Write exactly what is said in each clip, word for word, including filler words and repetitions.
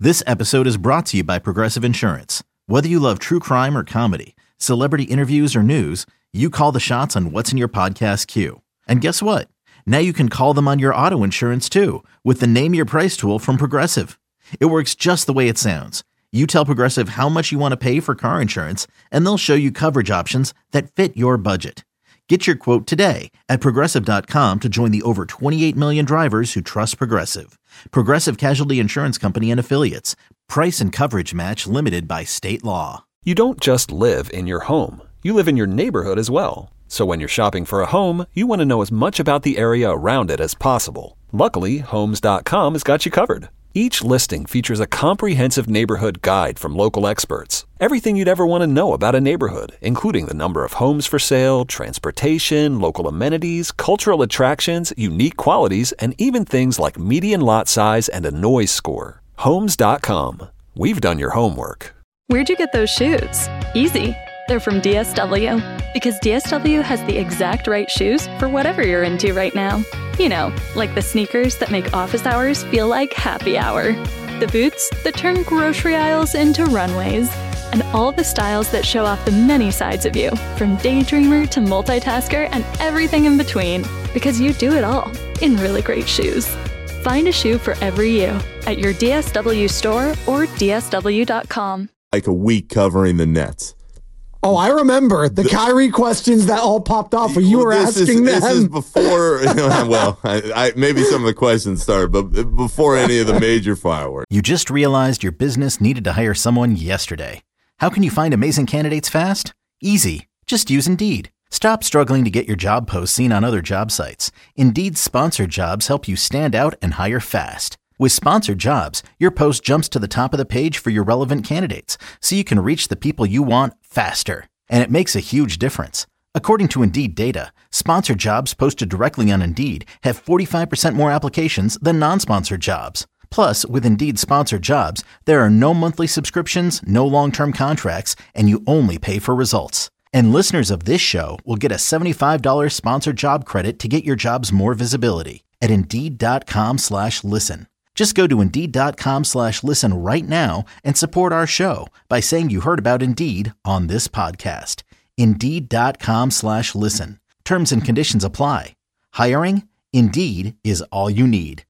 This episode is brought to you by Progressive Insurance. Whether you love true crime or comedy, celebrity interviews or news, you call the shots on what's in your podcast queue. And guess what? Now you can call them on your auto insurance too with the Name Your Price tool from Progressive. It works just the way it sounds. You tell Progressive how much you want to pay for car insurance, and they'll show you coverage options that fit your budget. Get your quote today at Progressive dot com to join the over twenty-eight million drivers who trust Progressive. Progressive Casualty Insurance Company and Affiliates. Price and coverage match limited by state law. You don't just live in your home. You live in your neighborhood as well. So when you're shopping for a home, you want to know as much about the area around it as possible. Luckily, Homes dot com has got you covered. Each listing features a comprehensive neighborhood guide from local experts. Everything you'd ever want to know about a neighborhood, including the number of homes for sale, transportation, local amenities, cultural attractions, unique qualities, and even things like median lot size and a noise score. Homes dot com. We've done your homework. Where'd you get those shoes? Easy. They're from D S W. Because D S W has the exact right shoes for whatever you're into right now. You know, like the sneakers that make office hours feel like happy hour. The boots that turn grocery aisles into runways. And all the styles that show off the many sides of you, from daydreamer to multitasker and everything in between. Because you do it all in really great shoes. Find a shoe for every you at your D S W store or D S W dot com. Like a week covering the Nets. Oh, I remember the, the Kyrie questions that all popped off where you were this asking is, them. This is before, well, I, I, maybe some of the questions started, but before any of the major fireworks. You just realized your business needed to hire someone yesterday. How can you find amazing candidates fast? Easy. Just use Indeed. Stop struggling to get your job posts seen on other job sites. Indeed's sponsored jobs help you stand out and hire fast. With sponsored jobs, your post jumps to the top of the page for your relevant candidates, so you can reach the people you want faster. And it makes a huge difference. According to Indeed data, sponsored jobs posted directly on Indeed have forty-five percent more applications than non-sponsored jobs. Plus, with Indeed sponsored jobs, there are no monthly subscriptions, no long-term contracts, and you only pay for results. And listeners of this show will get a seventy-five dollars sponsored job credit to get your jobs more visibility at Indeed dot com slash listen. Just go to Indeed dot com slash listen right now and support our show by saying you heard about Indeed on this podcast. Indeed dot com slash listen. Terms and conditions apply. Hiring? Indeed is all you need.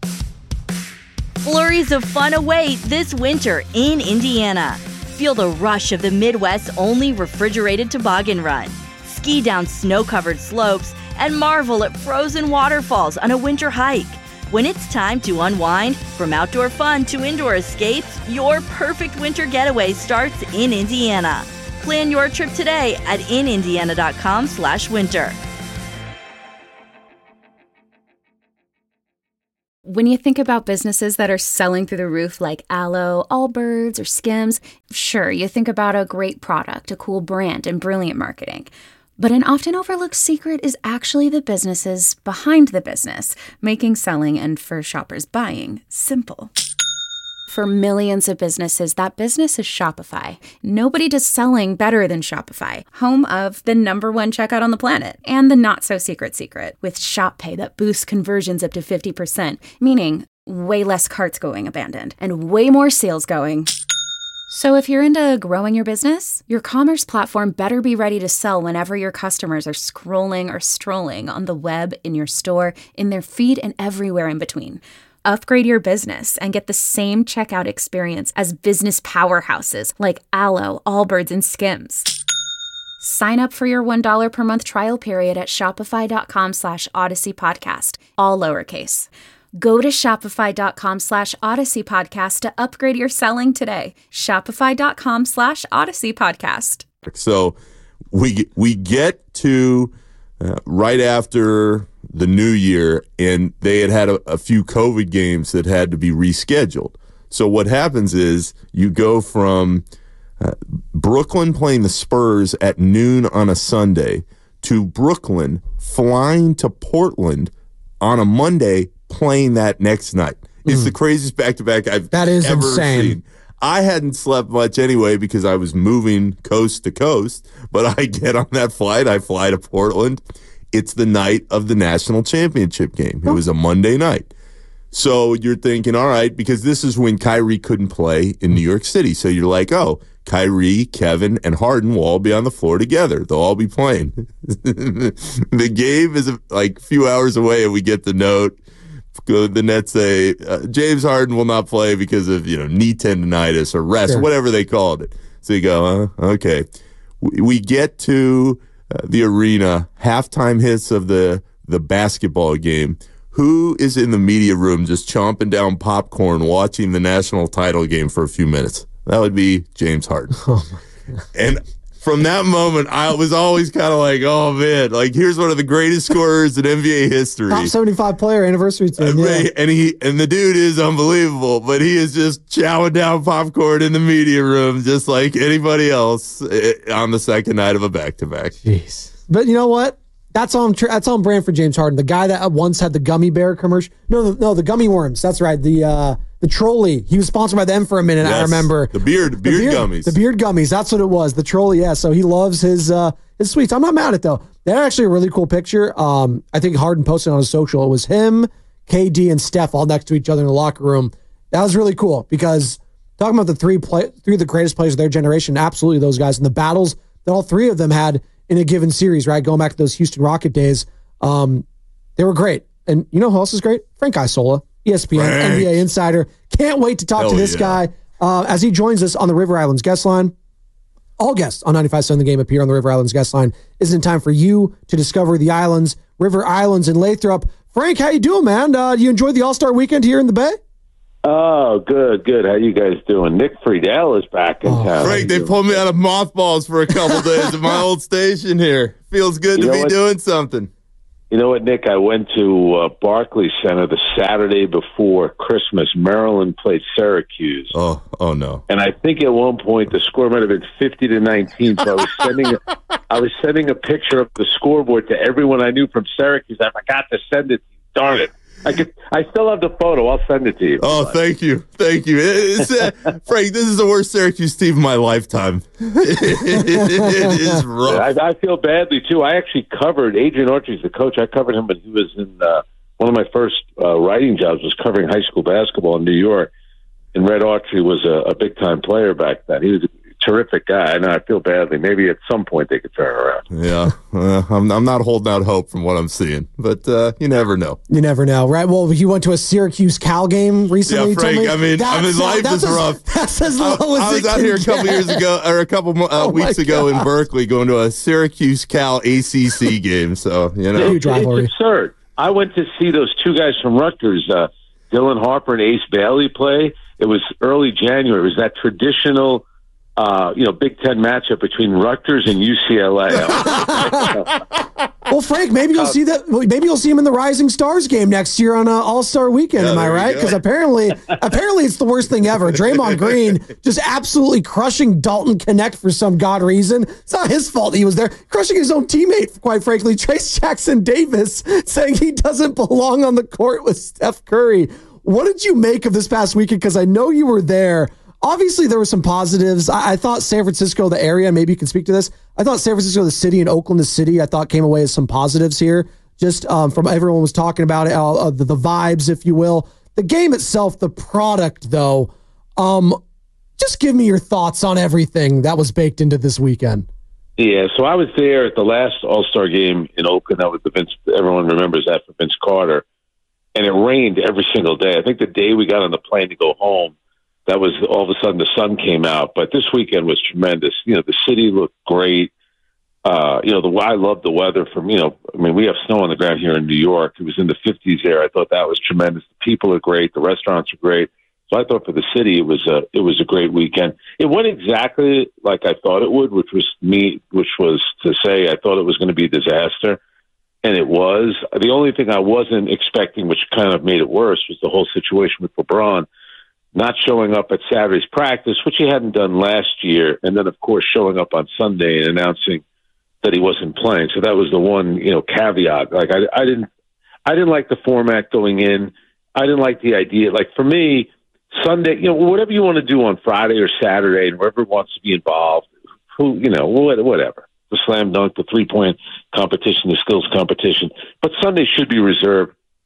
Flurries of fun await this winter in Indiana. Feel the rush of the Midwest's only refrigerated toboggan run. Ski down snow-covered slopes and marvel at frozen waterfalls on a winter hike. When it's time to unwind, from outdoor fun to indoor escapes, your perfect winter getaway starts in Indiana. Plan your trip today at in indiana dot com slash winter. When you think about businesses that are selling through the roof like Aloe, Allbirds, or Skims, sure, you think about a great product, a cool brand, and brilliant marketing. But an often overlooked secret is actually the businesses behind the business, making selling and for shoppers buying simple. For millions of businesses, that business is Shopify. Nobody does selling better than Shopify, home of the number one checkout on the planet, and the not-so-secret secret, with Shop Pay that boosts conversions up to fifty percent, meaning way less carts going abandoned, and way more sales going. So if you're into growing your business, your commerce platform better be ready to sell whenever your customers are scrolling or strolling on the web, in your store, in their feed, and everywhere in between. Upgrade your business and get the same checkout experience as business powerhouses like Aloe, Allbirds, and Skims. Sign up for your one dollar per month trial period at shopify dot com slash odyssey podcast, all lowercase. Go to shopify dot com slash odyssey podcast to upgrade your selling today. shopify dot com slash odyssey podcast. So we we get to uh, right after the new year, and they had had a, a few COVID games that had to be rescheduled. So what happens is you go from uh, Brooklyn playing the Spurs at noon on a Sunday to Brooklyn flying to Portland on a Monday, playing that next night. It's mm. the craziest back-to-back I've that is ever insane. seen. I hadn't slept much anyway because I was moving coast to coast, but I get on that flight. I fly to Portland. It's the night of the national championship game. It was a Monday night. So you're thinking, all right, because this is when Kyrie couldn't play in New York City. So you're like, oh, Kyrie, Kevin, and Harden will all be on the floor together. They'll all be playing. The game is like a few hours away, and we get the note. The Nets say uh, James Harden will not play because of, you know, knee tendonitis or rest, sure. whatever they called it. So you go, uh, okay. We, we get to uh, the arena, halftime hits of the the basketball game. Who is in the media room just chomping down popcorn watching the national title game for a few minutes? That would be James Harden. Oh my God. And from that moment, I was always kind of like, oh, man, like, here's one of the greatest scorers in N B A history. Top seventy-five player anniversary team, yeah. And, he, and the dude is unbelievable, but he is just chowing down popcorn in the media room just like anybody else on the second night of a back-to-back. Jeez. But you know what? That's on that's on brand for James Harden. The guy that once had the gummy bear commercial. No, no, the gummy worms. That's right. The uh, the trolley. He was sponsored by them for a minute. Yes, I remember the beard, beard, the beard gummies. The beard gummies. That's what it was. The trolley. Yeah. So he loves his uh, his sweets. I'm not mad at it though. They're actually a really cool picture. Um, I think Harden posted on his social. It was him, K D, and Steph all next to each other in the locker room. That was really cool because talking about the three play, three of the greatest players of their generation. Absolutely, those guys and the battles that all three of them had in a given series, right? Going back to those Houston Rocket days, um, they were great. And you know who else is great? Frank Isola, E S P N, Frank. N B A insider. Can't wait to talk Hell to this yeah. guy uh, as he joins us on the River Islands guest line. All guests on ninety-five point seven The Game appear on the River Islands guest line. Isn't it time for you to discover the islands, River Islands in Lathrop? Frank, how you doing, man? Uh, you enjoyed the All-Star weekend here in the Bay? Oh, good, good. How you guys doing? Nick Friedel is back in oh, town. Frank, they pulled me out of mothballs for a couple days at my old station here. Feels good you to be what? doing something. You know what, Nick? I went to uh, Barclays Center the Saturday before Christmas. Maryland played Syracuse. Oh, oh no! And I think at one point the score might have been fifty to nineteen. So I was sending, a, I was sending a picture of the scoreboard to everyone I knew from Syracuse. I forgot to send it. Darn it! I could. I still have the photo. I'll send it to you. Oh, thank you, thank you. It's, uh, Frank, this is the worst Syracuse team of my lifetime. It is rough. I, I feel badly too. I actually covered Adrian Autry's the coach. I covered him, but he was in uh, one of my first uh, writing jobs was covering high school basketball in New York. And Red Autry was a, a big time player back then. He was a terrific guy. And I feel badly. Maybe at some point they could turn around. Yeah, uh, I'm, I'm not holding out hope from what I'm seeing, but uh, you never know. You never know, right? Well, you went to a Syracuse Cal game recently. Yeah, Frank. Me. I mean, I mean, life is as, rough. That's as low I, as I was out here a couple get. years ago, or a couple uh, oh weeks ago in Berkeley, going to a Syracuse Cal A C C game. So you know, it's, it's absurd. I went to see those two guys from Rutgers, uh, Dylan Harper and Ace Bailey, play. It was early January. It was that traditional. Uh, you know, Big Ten matchup between Rutgers and U C L A. Well, Frank, maybe you'll see that. Maybe you'll see him in the Rising Stars game next year on uh, All Star Weekend. Yeah, am I right? Because apparently, apparently, it's the worst thing ever. Draymond Green just absolutely crushing Dalton Connect for some god reason. It's not his fault he was there, crushing his own teammate. Quite frankly, Trace Jackson Davis saying he doesn't belong on the court with Steph Curry. What did you make of this past weekend? Because I know you were there. Obviously, there were some positives. I, I thought San Francisco, the area, maybe you can speak to this. I thought San Francisco, the city, and Oakland, the city, I thought came away as some positives here. Just um, from everyone was talking about it, uh, uh, the, the vibes, if you will. The game itself, the product, though, um, just give me your thoughts on everything that was baked into this weekend. Yeah, so I was there at the last All-Star game in Oakland. That was the Vince. Everyone remembers that for Vince Carter. And it rained every single day. I think the day we got on the plane to go home, that was all of a sudden the sun came out. But this weekend was tremendous. You know, the city looked great. Uh, you know, the I love the weather from, you know, I mean, we have snow on the ground here in New York. It was in the fifties there. I thought that was tremendous. The people are great. The restaurants are great. So I thought for the city, it was a, it was a great weekend. It went exactly like I thought it would, which was me, which was to say, I thought it was going to be a disaster. And it was. The only thing I wasn't expecting, which kind of made it worse, was the whole situation with LeBron not showing up at Saturday's practice, which he hadn't done last year, and then, of course, showing up on Sunday and announcing that he wasn't playing. So that was the one, you know, caveat. Like I, I didn't, I didn't like the format going in. I didn't like the idea. Like for me, Sunday, you know, whatever you want to do on Friday or Saturday, and whoever wants to be involved, who, you know, whatever. The slam dunk, the three point competition, the skills competition. But Sunday should be reserved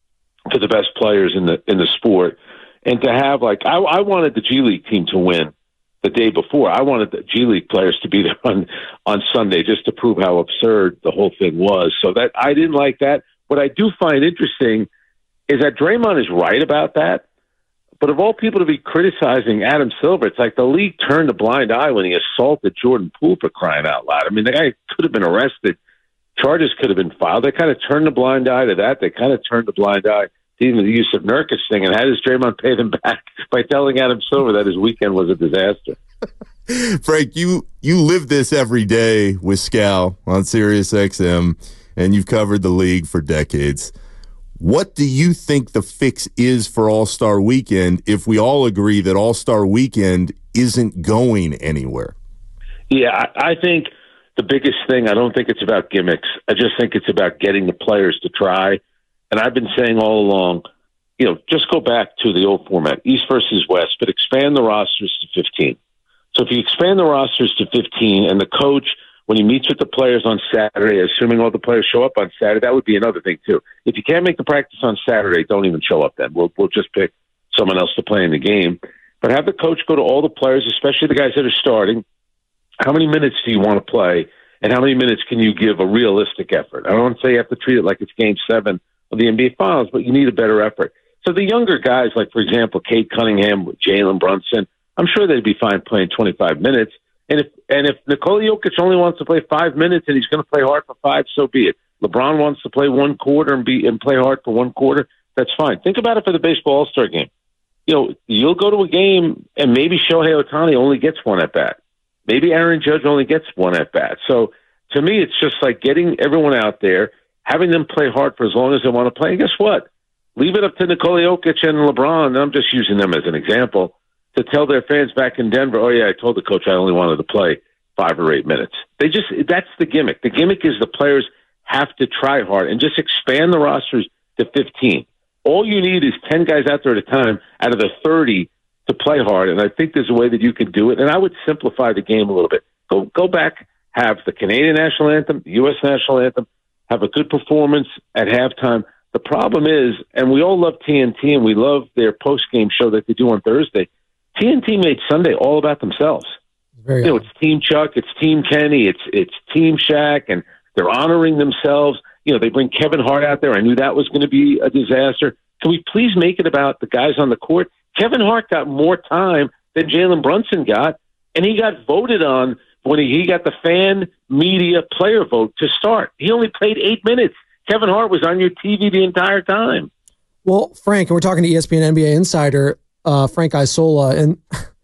for the best players in the in the sport. And to have, like, I, I wanted the G League team to win the day before. I wanted the G League players to be there on, on Sunday just to prove how absurd the whole thing was. So that I didn't like that. What I do find interesting is that Draymond is right about that. But of all people to be criticizing Adam Silver, it's like the league turned a blind eye when he assaulted Jordan Poole, for crying out loud. I mean, the guy could have been arrested. Charges could have been filed. They kind of turned a blind eye to that. They kind of turned a blind eye to even the use of Nurkic thing. And how does Draymond pay them back? By telling Adam Silver that his weekend was a disaster. Frank, you, you live this every day with Scal on Sirius X M, and you've covered the league for decades. What do you think the fix is for All-Star Weekend if we all agree that All-Star Weekend isn't going anywhere? Yeah, I, I think the biggest thing, I don't think it's about gimmicks. I just think it's about getting the players to try. And I've been saying all along, you know, just go back to the old format, East versus West, but expand the rosters to fifteen. So if you expand the rosters to fifteen and the coach, when he meets with the players on Saturday, assuming all the players show up on Saturday, that would be another thing too. If you can't make the practice on Saturday, don't even show up then. We'll, we'll just pick someone else to play in the game. But have the coach go to all the players, especially the guys that are starting. How many minutes do you want to play? And how many minutes can you give a realistic effort? I don't want to say you have to treat it like it's game seven of the N B A Finals, but you need a better effort. So the younger guys, like, for example, Cade Cunningham, Jalen Brunson, I'm sure they'd be fine playing twenty-five minutes. And if and if Nikola Jokic only wants to play five minutes and he's going to play hard for five, so be it. LeBron wants to play one quarter and be and play hard for one quarter, that's fine. Think about it for the baseball All-Star game. You know, you'll go to a game and maybe Shohei Ohtani only gets one at bat. Maybe Aaron Judge only gets one at bat. So to me, it's just like getting everyone out there, having them play hard for as long as they want to play. And guess what? Leave it up to Nikola Jokic and LeBron, and I'm just using them as an example, to tell their fans back in Denver, oh, yeah, I told the coach I only wanted to play five or eight minutes. They just, that's the gimmick. The gimmick is the players have to try hard and just expand the rosters to fifteen. All you need is ten guys out there at a time out of the thirty to play hard, and I think there's a way that you can do it. And I would simplify the game a little bit. Go go back, have the Canadian national anthem, the U S national anthem, have a good performance at halftime. The problem is, and we all love T N T, and we love their post-game show that they do on Thursday, T N T made Sunday all about themselves. Very you know, it's Team Chuck, it's Team Kenny, it's it's Team Shaq, and they're honoring themselves. You know, they bring Kevin Hart out there. I knew that was going to be a disaster. Can we please make it about the guys on the court? Kevin Hart got more time than Jalen Brunson got, and he got voted on when he, he got the fan media player vote to start. He only played eight minutes. Kevin Hart was on your T V the entire time. Well, Frank, and we're talking to E S P N N B A insider uh, Frank Isola, and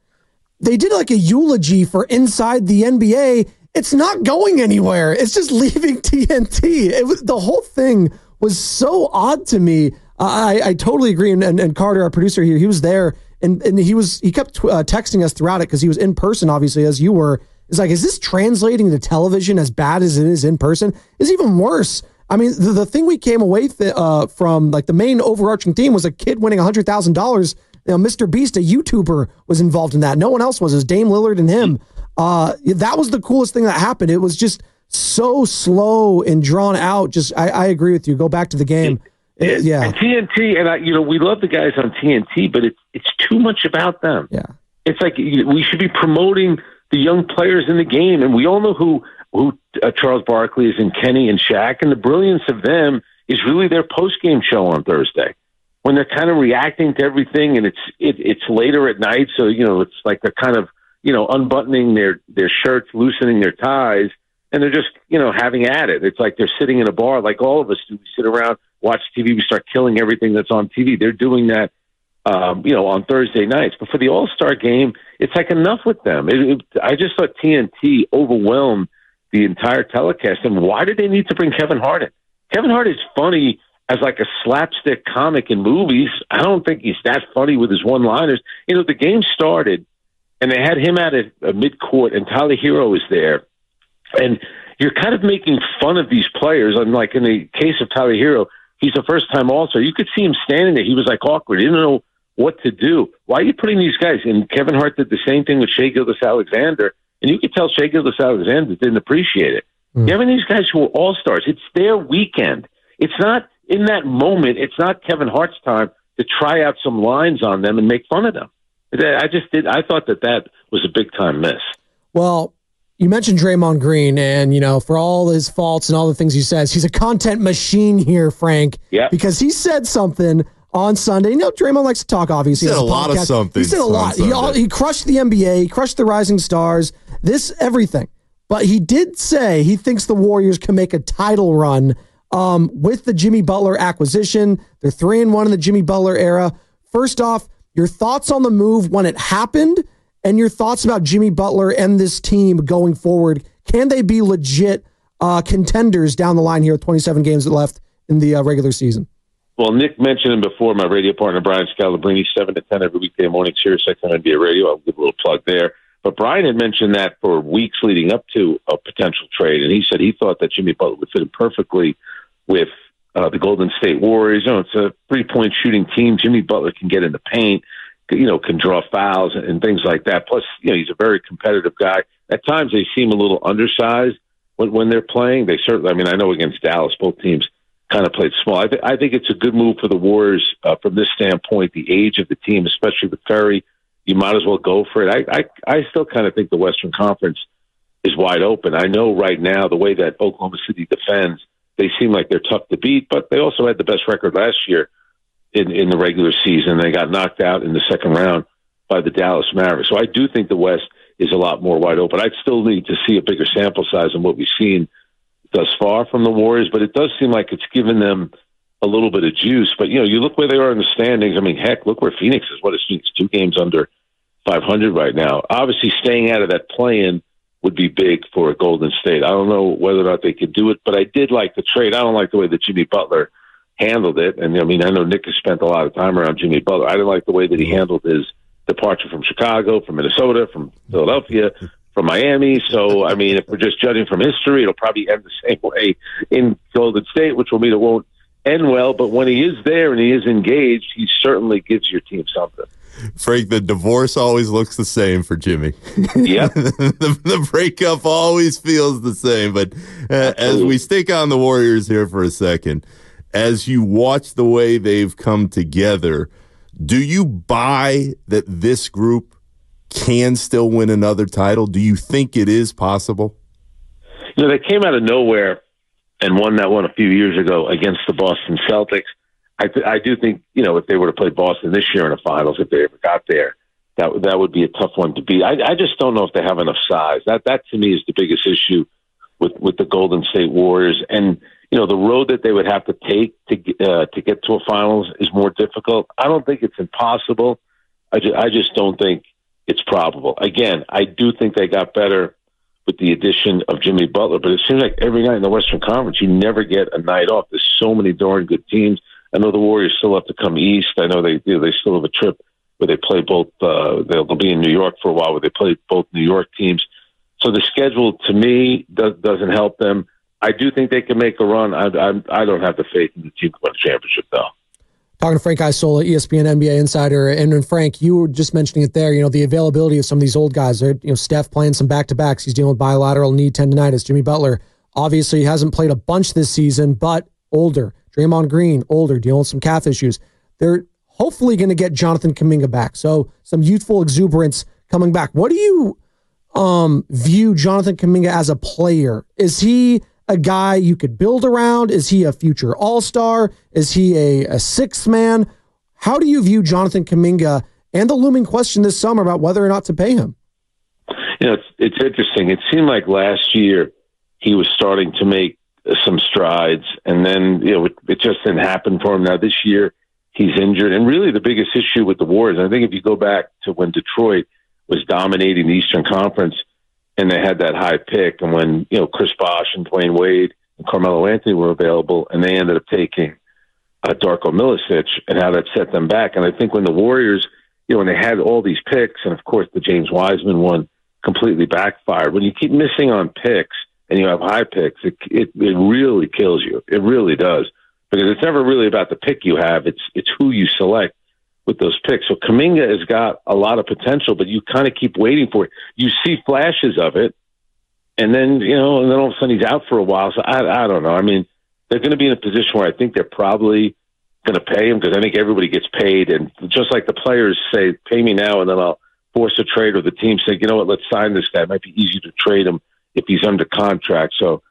they did like a eulogy for Inside the N B A. It's not going anywhere. It's just leaving T N T. It was, the whole thing was so odd to me. I, I totally agree. And, and, and Carter, our producer here, he was there, and, and he was he kept uh, texting us throughout it because he was in person, obviously, as you were. It's like, is this translating to television as bad as it is in person? It's even worse. I mean, the, the thing we came away th- uh, from, like the main overarching theme was a kid winning one hundred thousand dollars. You know, Mister Beast, a YouTuber, was involved in that. No one else was. It was Dame Lillard and him. Uh, that was the coolest thing that happened. It was just so slow and drawn out. Just, I, I agree with you. Go back to the game. It, yeah. And T N T, and I, you know, we love the guys on T N T, but it's it's too much about them. Yeah. It's like we should be promoting the young players in the game, and we all know who who uh, Charles Barkley is and Kenny and Shaq, and the brilliance of them is really their post game show on Thursday, when they're kind of reacting to everything, and it's it, it's later at night, so you know it's like they're kind of you know unbuttoning their their shirts, loosening their ties, and they're just you know having at it. It's like they're sitting in a bar, like all of us do. We sit around, watch T V, we start killing everything that's on T V. They're doing that, um, you know, on Thursday nights. But for the All-Star game, it's like enough with them. It, it, I just thought T N T overwhelmed the entire telecast. And why did they need to bring Kevin Hart in? Kevin Hart is funny as like a slapstick comic in movies. I don't think he's that funny with his one-liners. You know, the game started, and they had him out at uh, midcourt, and Tyler Hero was there. And you're kind of making fun of these players. And like in the case of Tyler Hero, he's a first-time All-Star. You could see him standing there. He was like awkward. He didn't know what to do. Why are you putting these guys? And Kevin Hart did the same thing with Shai Gilgeous-Alexander. And you could tell Shai Gilgeous-Alexander didn't appreciate it. Mm. You're having these guys who are All-Stars. It's their weekend. It's not in that moment, it's not Kevin Hart's time to try out some lines on them and make fun of them. I just did. I thought that that was a big time miss. Well, you mentioned Draymond Green, and you know, for all his faults and all the things he says, he's a content machine here, Frank. Yeah. Because he said something on Sunday. You know, Draymond likes to talk. Obviously, he said a, a lot of something. He said a lot. He, all, he crushed the N B A. He crushed the Rising Stars. This everything. But he did say he thinks the Warriors can make a title run um, with the Jimmy Butler acquisition. They're three and one in the Jimmy Butler era. First off, your thoughts on the move when it happened, and your thoughts about Jimmy Butler and this team going forward. Can they be legit uh, contenders down the line here with twenty-seven games left in the uh, regular season? Well, Nick mentioned him before. My radio partner, Brian Scalabrine, seven to ten every weekday morning, Sirius X M N B A Radio. I'll give a little plug there. But Brian had mentioned that for weeks leading up to a potential trade, and he said he thought that Jimmy Butler would fit in perfectly with uh, the Golden State Warriors. You know, it's a three-point shooting team. Jimmy Butler can get in the paint, you know, can draw fouls and things like that. Plus, you know, he's a very competitive guy. At times, they seem a little undersized when, when they're playing. They certainly, I mean, I know against Dallas, both teams kind of played small. I, th- I think it's a good move for the Warriors uh, from this standpoint, the age of the team, especially with Curry. You might as well go for it. I, I, I still kind of think the Western Conference is wide open. I know right now the way that Oklahoma City defends, they seem like they're tough to beat, but they also had the best record last year in, in the regular season. They got knocked out in the second round by the Dallas Mavericks. So I do think the West is a lot more wide open. I'd still need to see a bigger sample size than what we've seen thus far from the Warriors, but it does seem like it's given them a little bit of juice. But, you know, you look where they are in the standings. I mean, heck, look where Phoenix is. What is Phoenix? Two games under five hundred right now. Obviously, staying out of that play-in would be big for Golden State. I don't know whether or not they could do it, but I did like the trade. I don't like the way that Jimmy Butler handled it. And, I mean, I know Nick has spent a lot of time around Jimmy Butler. I didn't like the way that he handled his departure from Chicago, from Minnesota, from Philadelphia, from Miami. So, I mean, if we're just judging from history, it'll probably end the same way in Golden State, which will mean it won't end well. But when he is there and he is engaged, he certainly gives your team something. Frank, the divorce always looks the same for Jimmy. Yeah. the, the breakup always feels the same. But uh, as we stick on the Warriors here for a second, as you watch the way they've come together, do you buy that this group can still win another title? Do you think it is possible? You know, they came out of nowhere and won that one a few years ago against the Boston Celtics. I, th- I do think, you know, if they were to play Boston this year in the finals, if they ever got there, that that would be a tough one to beat. I, I just don't know if they have enough size. That that to me is the biggest issue with, with the Golden State Warriors. And, you know, the road that they would have to take to uh, to get to a finals is more difficult. I don't think it's impossible. I just, I just don't think it's probable. Again, I do think they got better with the addition of Jimmy Butler, but it seems like every night in the Western Conference, you never get a night off. There's so many darn good teams. I know the Warriors still have to come east. I know they you know, they still have a trip where they play both. Uh, they'll, they'll be in New York for a while where they play both New York teams. So the schedule, to me, does, doesn't help them. I do think they can make a run. I, I, I don't have the faith in the team to win the championship, though. Talking to Frank Isola, E S P N N B A insider, and then Frank, you were just mentioning it there. You know, the availability of some of these old guys. They're, you know, Steph playing some back to backs. He's dealing with bilateral knee tendonitis. Jimmy Butler obviously hasn't played a bunch this season, but older. Draymond Green, older, dealing with some calf issues. They're hopefully going to get Jonathan Kuminga back. So some youthful exuberance coming back. What do you um, view Jonathan Kuminga as a player? Is he a guy you could build around? Is he a future all-star? Is he a, a sixth man? How do you view Jonathan Kuminga and the looming question this summer about whether or not to pay him? You know, it's, it's interesting. It seemed like last year he was starting to make some strides, and then, you know, it, it just didn't happen for him. Now this year he's injured, and really the biggest issue with the Warriors, I think if you go back to when Detroit was dominating the Eastern Conference and they had that high pick, and when, you know, Chris Bosh and Dwayne Wade and Carmelo Anthony were available, and they ended up taking uh, Darko Milicic, and how that set them back. And I think when the Warriors, you know, when they had all these picks, and of course the James Wiseman one completely backfired, when you keep missing on picks and you have high picks, it, it it really kills you. It really does. Because it's never really about the pick you have. It's it's who you select with those picks. So Kuminga has got a lot of potential, but you kind of keep waiting for it. You see flashes of it, and then, you know, and then all of a sudden he's out for a while. So I, I don't know. I mean, they're going to be in a position where I think they're probably going to pay him because I think everybody gets paid. And just like the players say, pay me now and then I'll force a trade, or the team say, you know what, let's sign this guy. It might be easier to trade him if he's under contract. So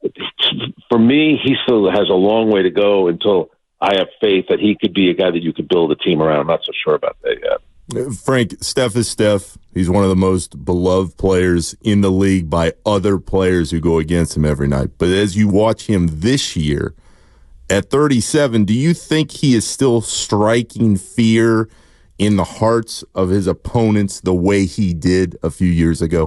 for me, he still has a long way to go until I have faith that he could be a guy that you could build a team around. I'm not so sure about that yet. Frank, Steph is Steph. He's one of the most beloved players in the league by other players who go against him every night. But as you watch him this year, at thirty-seven, do you think he is still striking fear in the hearts of his opponents the way he did a few years ago?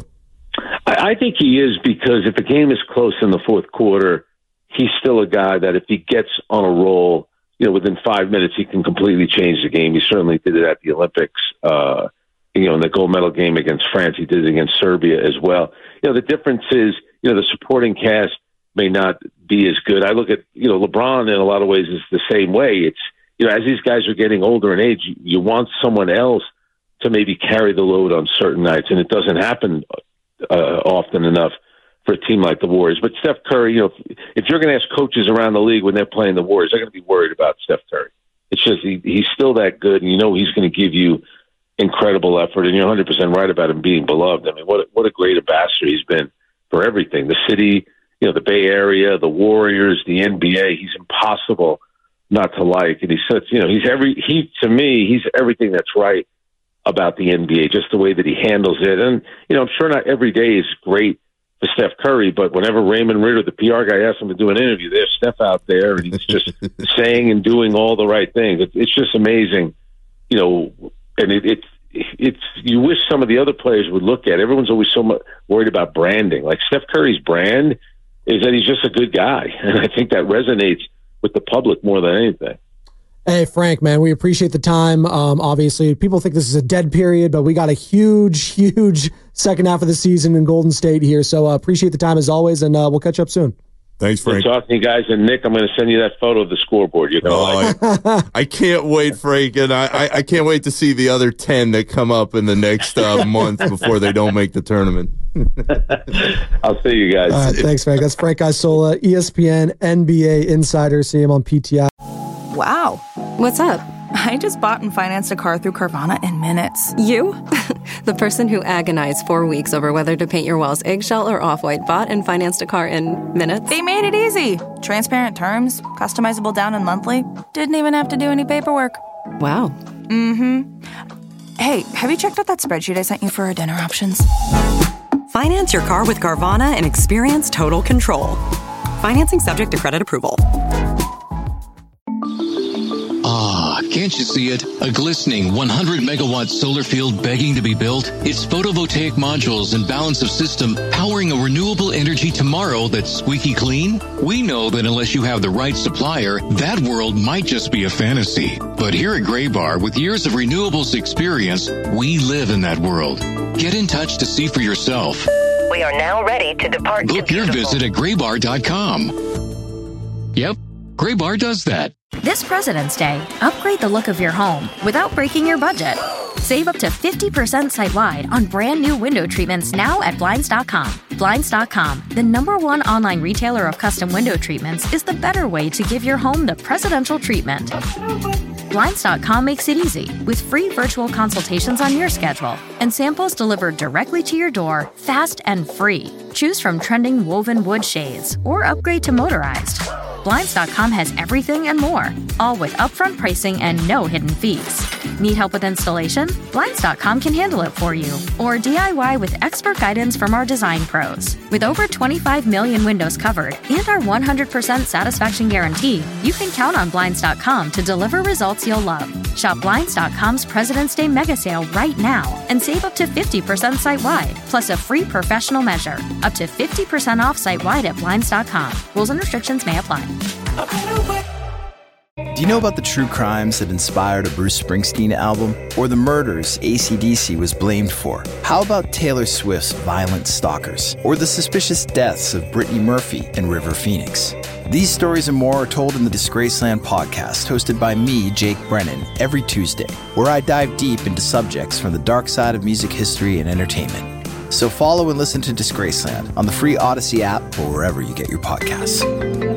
I, I think he is, because if the game is close in the fourth quarter, he's still a guy that if he gets on a roll, you know, within five minutes, he can completely change the game. He certainly did it at the Olympics. Uh, you know, in the gold medal game against France, he did it against Serbia as well. You know, the difference is, you know, the supporting cast may not be as good. I look at, you know, LeBron in a lot of ways is the same way. It's, you know, as these guys are getting older in age, you, you want someone else to maybe carry the load on certain nights, and it doesn't happen uh, often enough for a team like the Warriors. But Steph Curry, you know, if, if you're going to ask coaches around the league when they're playing the Warriors, they're going to be worried about Steph Curry. It's just he, he's still that good, and you know he's going to give you incredible effort, and you're one hundred percent right about him being beloved. I mean, what a, what a great ambassador he's been for everything. The city, you know, the Bay Area, the Warriors, the N B A. He's impossible not to like, and he's such, you know, he's every he to me, he's everything that's right about the N B A, just the way that he handles it. And you know, I'm sure not every day is great for Steph Curry, but whenever Raymond Ritter, the P R guy, asks him to do an interview, there's Steph out there, and he's just saying and doing all the right things. It, it's just amazing, you know. And it, it it's you wish some of the other players would look at it. Everyone's always so much worried about branding. Like Steph Curry's brand is that he's just a good guy, and I think that resonates with the public more than anything. Hey, Frank, man, we appreciate the time. Um, obviously, people think this is a dead period, but we got a huge, huge second half of the season in Golden State here. So uh, appreciate the time as always, and uh, we'll catch up soon. Thanks, Frank. Good talking to you guys. And Nick, I'm going to send you that photo of the scoreboard. You're gonna oh, like I, I can't wait, Frank, and I, I, I can't wait to see the other ten that come up in the next uh, month before they don't make the tournament. I'll see you guys. All right, thanks, Frank. That's Frank Isola, E S P N N B A insider. See him on P T I. Wow. What's up? I just bought and financed a car through Carvana in minutes. You? The person who agonized four weeks over whether to paint your walls eggshell or off-white bought and financed a car in minutes? They made it easy. Transparent terms, customizable down and monthly. Didn't even have to do any paperwork. Wow. Mm-hmm. Hey, have you checked out that spreadsheet I sent you for our dinner options? Finance your car with Carvana and experience total control. Financing subject to credit approval. Ah, can't you see it? A glistening one hundred megawatt solar field begging to be built? It's photovoltaic modules and balance of system powering a renewable energy tomorrow that's squeaky clean? We know that unless you have the right supplier, that world might just be a fantasy. But here at Graybar, with years of renewables experience, we live in that world. Get in touch to see for yourself. We are now ready to depart. Book your visit at graybar dot com. Yep, Graybar does that. This President's Day, upgrade the look of your home without breaking your budget. Save up to fifty percent site-wide on brand new window treatments now at Blinds dot com. Blinds dot com, the number one online retailer of custom window treatments, is the better way to give your home the presidential treatment. Blinds dot com makes it easy with free virtual consultations on your schedule and samples delivered directly to your door, fast and free. Choose from trending woven wood shades or upgrade to motorized. Blinds dot com has everything and more, all with upfront pricing and no hidden fees. Need help with installation? Blinds dot com can handle it for you. Or D I Y with expert guidance from our design pros. With over twenty-five million windows covered and our one hundred percent satisfaction guarantee, you can count on Blinds dot com to deliver results you'll love. Shop Blinds dot com's President's Day mega sale right now and save up to fifty percent site-wide, plus a free professional measure. Up to fifty percent off site-wide at Blinds dot com. Rules and restrictions may apply. Do you know about the true crimes that inspired a Bruce Springsteen album? Or the murders A C D C was blamed for? How about Taylor Swift's Violent Stalkers? Or the suspicious deaths of Brittany Murphy and River Phoenix? These stories and more are told in the Disgraceland podcast, hosted by me, Jake Brennan, every Tuesday, where I dive deep into subjects from the dark side of music history and entertainment. So follow and listen to Disgraceland on the free Odyssey app or wherever you get your podcasts.